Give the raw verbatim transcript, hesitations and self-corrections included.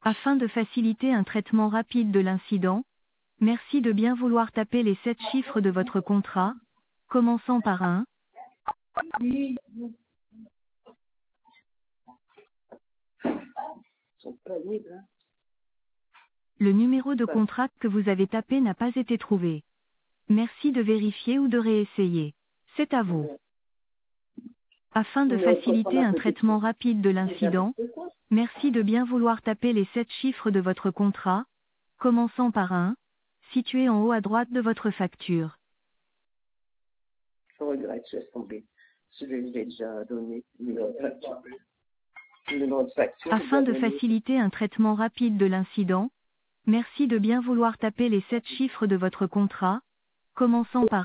Afin de faciliter un traitement rapide de l'incident, merci de bien vouloir taper les sept chiffres de votre contrat, commençant par un. Le numéro de contrat que vous avez tapé n'a pas été trouvé. Merci de vérifier ou de réessayer. C'est à vous. Afin de faciliter un traitement rapide de l'incident, merci de bien vouloir taper les sept chiffres de votre contrat, commençant par un, situé en haut à droite de votre facture. Je regrette, je laisse tomber. Je l'ai déjà donné. Le numéro de facture. Le numéro de facture, Afin de je l'ai donné. faciliter un traitement rapide de l'incident, merci de bien vouloir taper les sept chiffres de votre contrat, commençant par